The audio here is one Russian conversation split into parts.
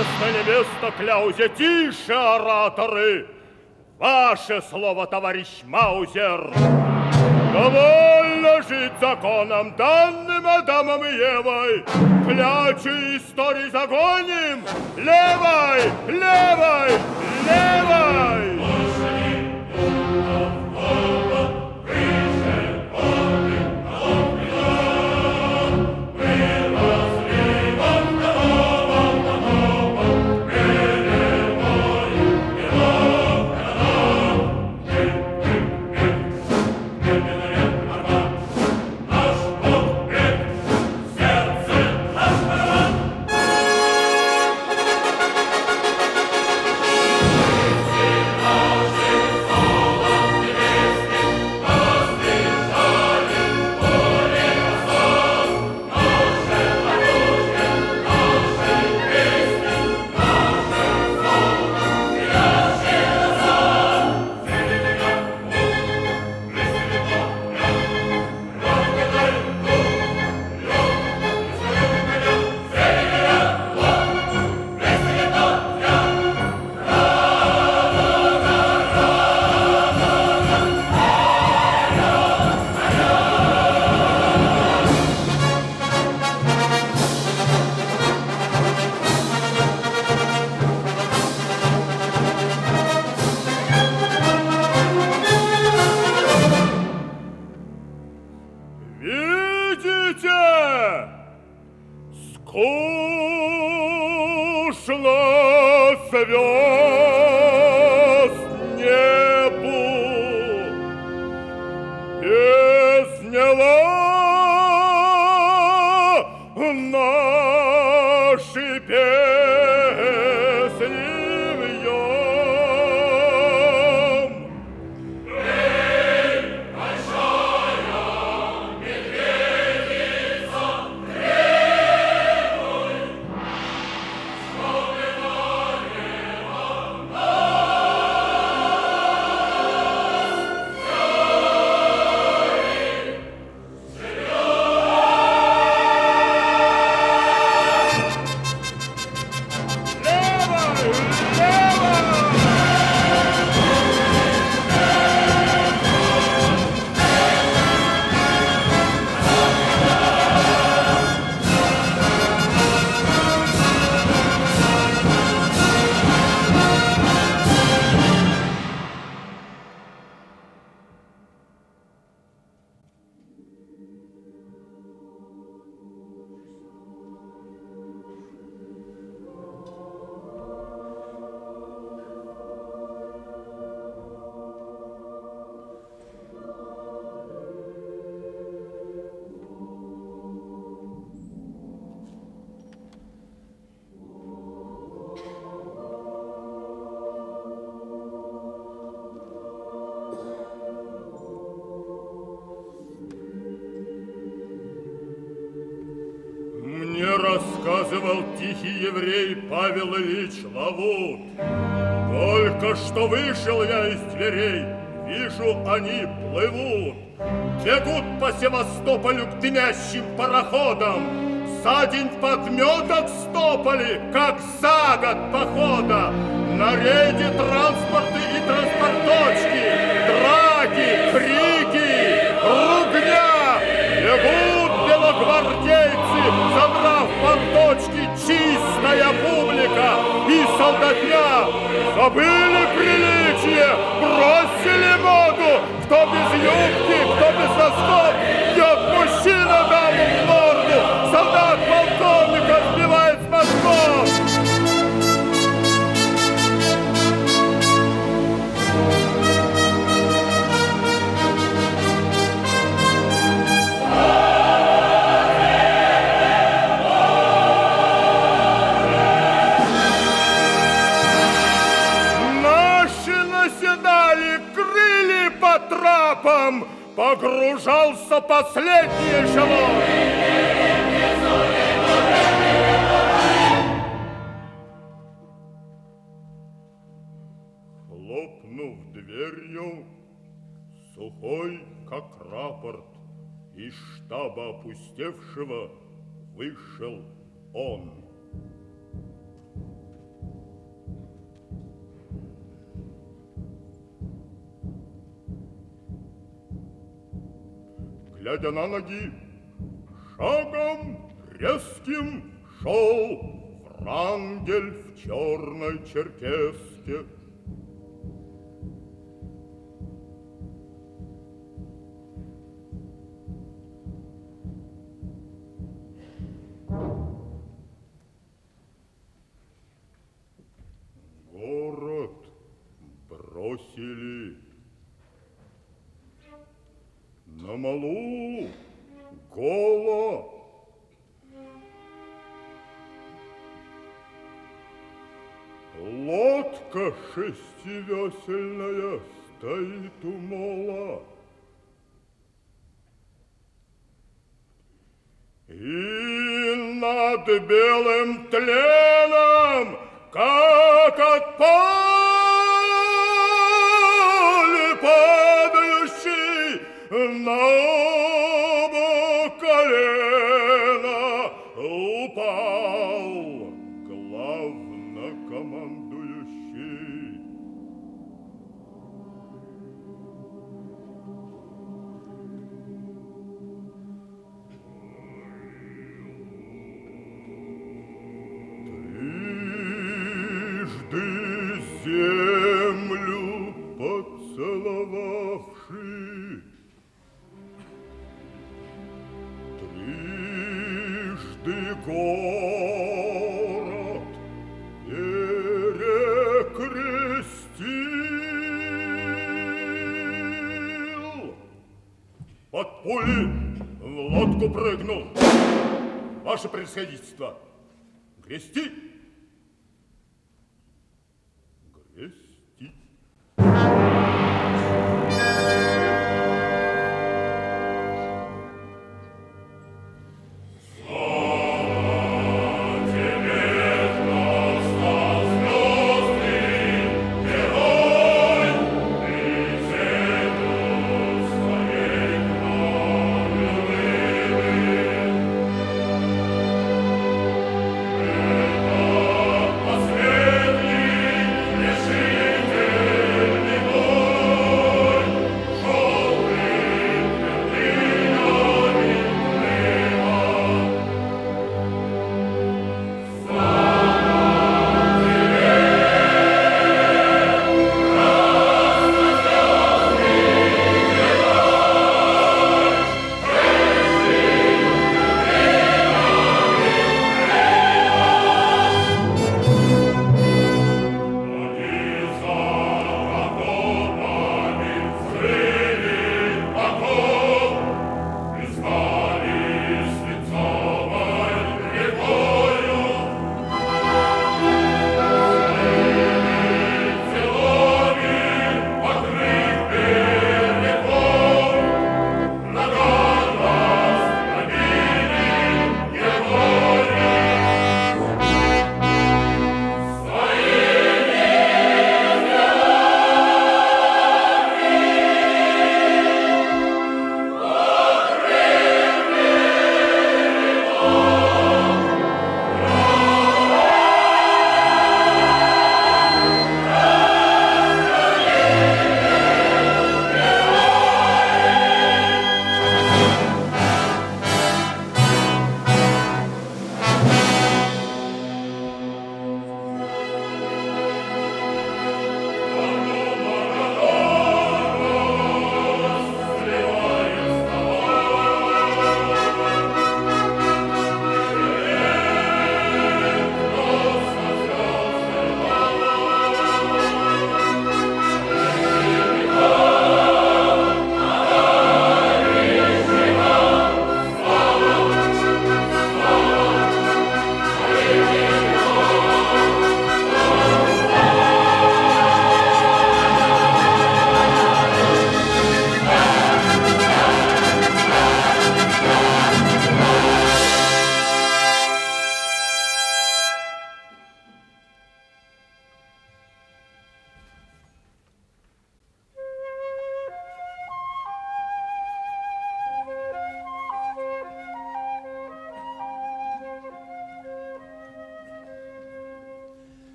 Честно небесно кляузе, тише, ораторы! Ваше слово, товарищ Маузер! Довольно жить законом, данным Адамом и Евой! Клячи истории загоним! Левой! Левой! Левой! Рассказывал тихий еврей Павел Ильич Лавут. Только что вышел я из дверей, вижу, они плывут. Бегут по Севастополю к дымящим пароходам. За день подметок стополи, как за год похода. На рейде транспорты и транспорточки, драки, крики, ругня. Бегут белогвардейцы, задрав порточки, чистая публика и солдатня. Забыли приличие, бросили моду. Кто без юбки, кто без носков, бьет мужчина даму в морду. Солдат полковника сбивает с мозгов. Трапом погружался последний эшелон. Хлопнув дверью, сухой, как рапорт, из штаба опустевшего вышел он. глядя на ноги, шагом резким шел Врангель в черной черкеске. Город бросили. На малу голо. Лодка шестивесельная стоит у мола. И над белым тленом, как от поля падающий, на оба колена упал главнокомандующий. Трижды землю поцеловавший, трижды город перекрестил. Под пули в лодку прыгнул. Ваше превосходительство, грести? Грести. Последний решил.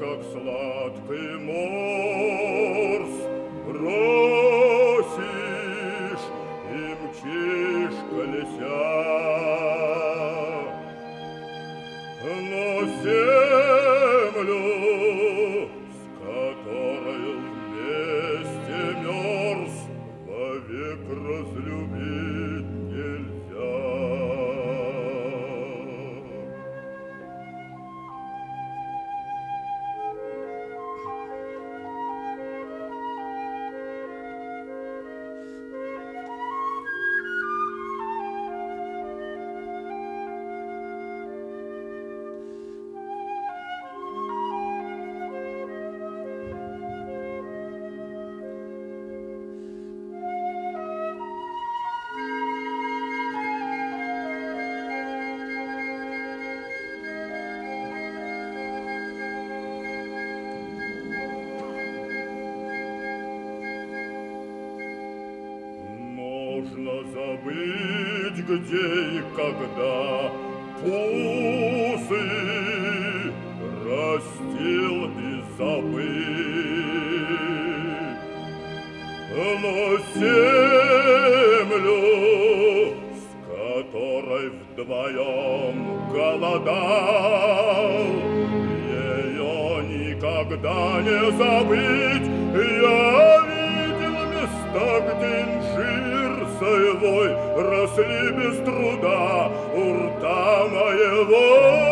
как сладкий морс, бросишь и мчишь колеся. Но землю, с которой вместе мерз, вовек разлюбить нельзя. Можно забыть, где и когда пусы растил и забыть. Но землю, с которой вдвоем голодал, ее никогда не забыть. Я видел места, где инжир соевой росли без труда у рта моего.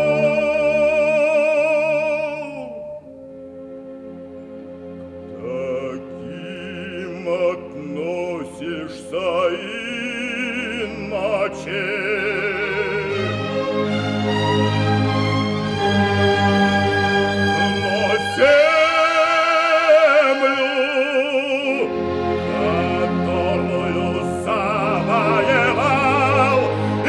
К таким относишься иначе. Но землю, которую завоевал и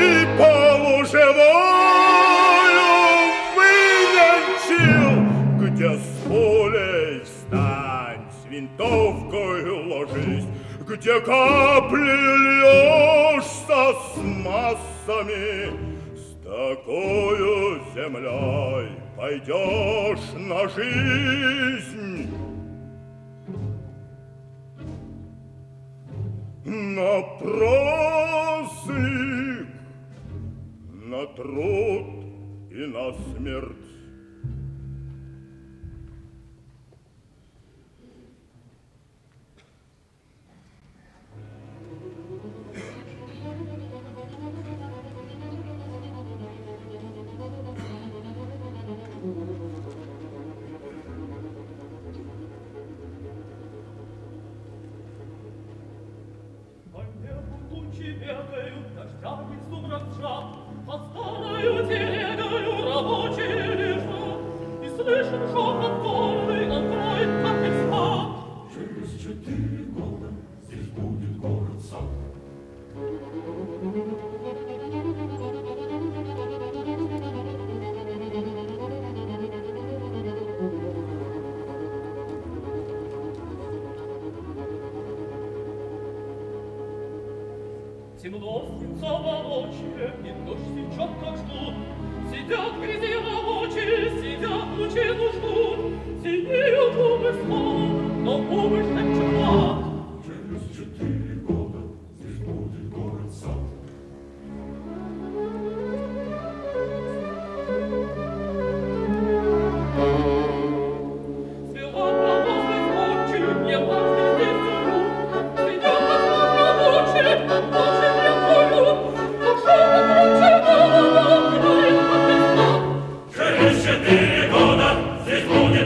полуживую вынянчил, где с пулей встань, с винтовкой ложись, где капли льешься с массами, с такою землей пойдешь на жизнь. На праздник, на труд и на смерть. Бегают дождями сумрак жар, под старою телегою рабочие лежат, и слышен шепот горный, он кроет, как и спад. Через 4 года здесь будет город-сад. Темно свинцово ночи, и дождь сечет, как ждут. Сидят в грязи рабочие, сидят в лучину ждут. Синеют губы слов, но губы шепчут мат. Через 4 года здесь будет город-сад. Свела провозы скотчи, не важно здесь живут. Сидят на слух рабочие, ночи не поют. Но шепот ручей голова, играет, как и спад. Через 4 года здесь будет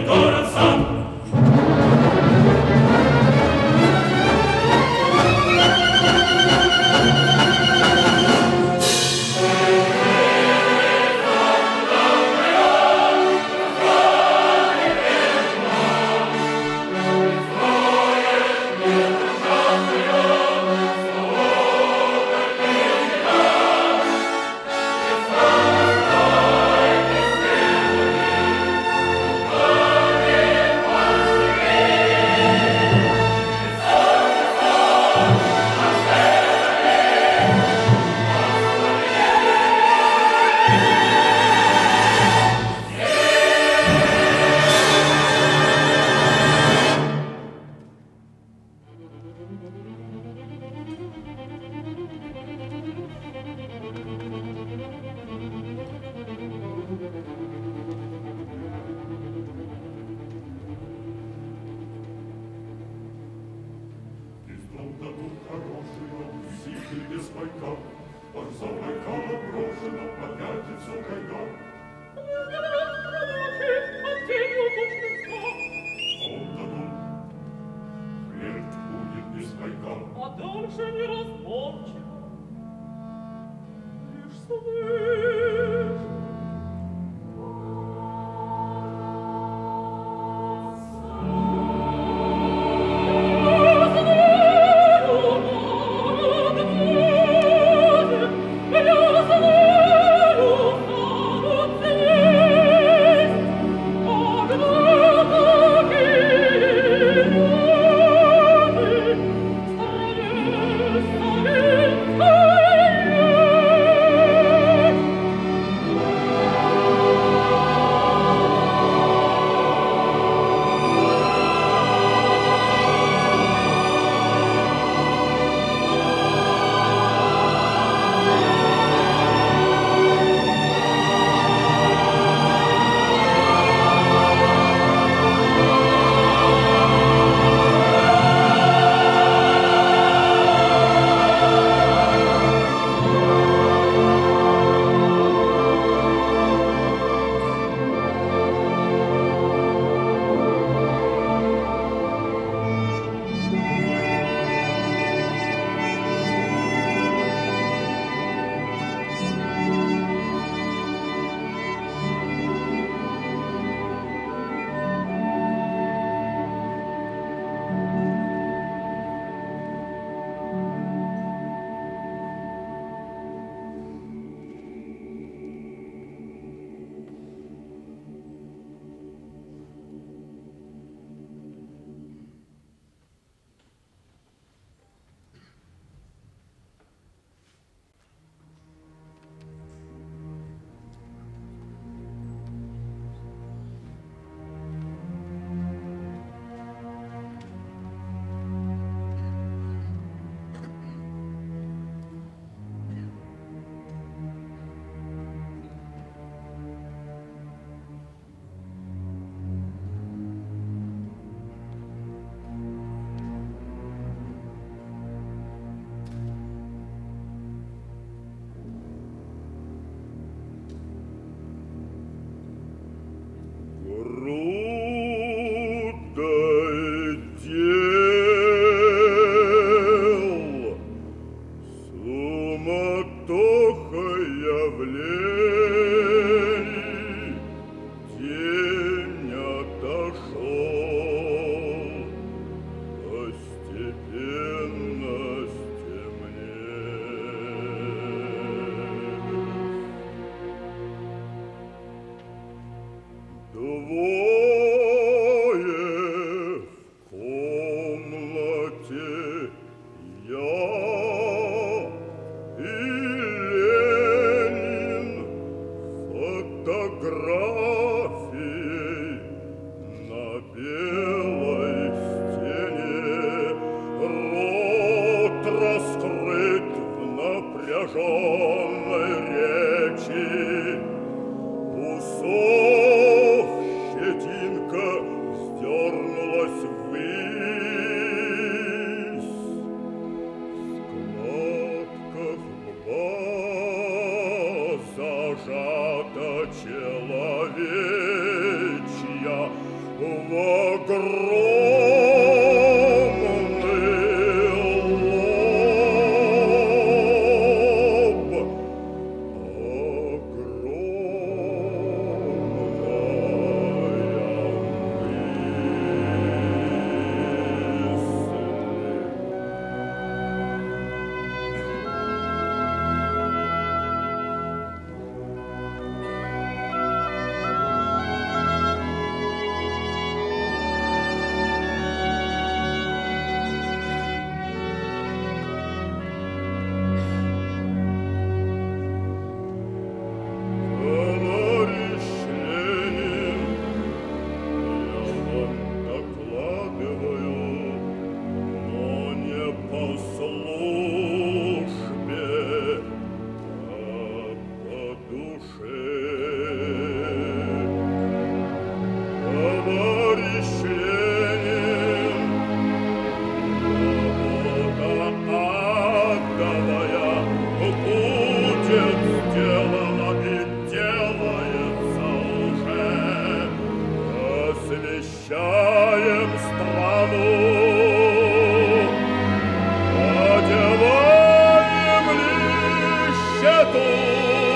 одеваем лищету.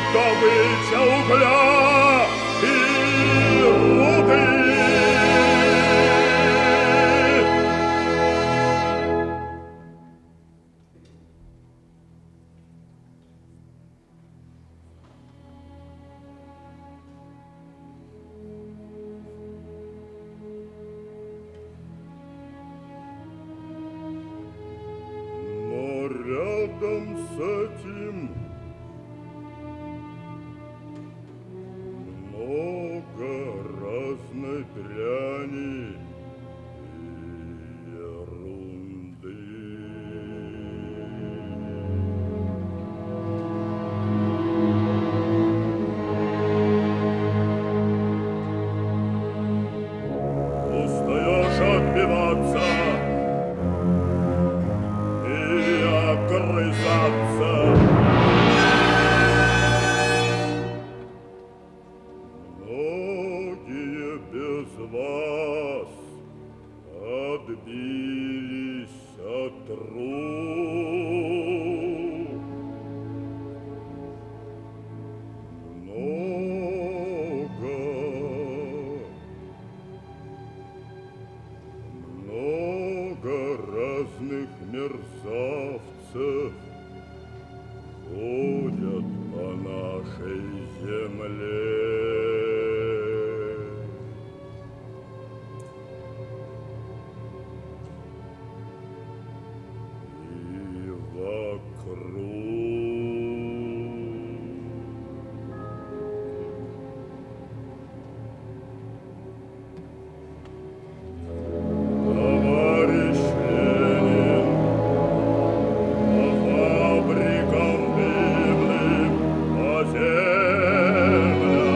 добыча угля и руды. Но рядом с этим много разной дряни и ерунды. Устаешь отбиваться и огрызаться. Многие без вас отбились от рук. Много разных мерзавцев ходят по нашей земле. И вокруг. Товарищ Ленин, по фабрикам бедным, по землям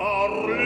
Орле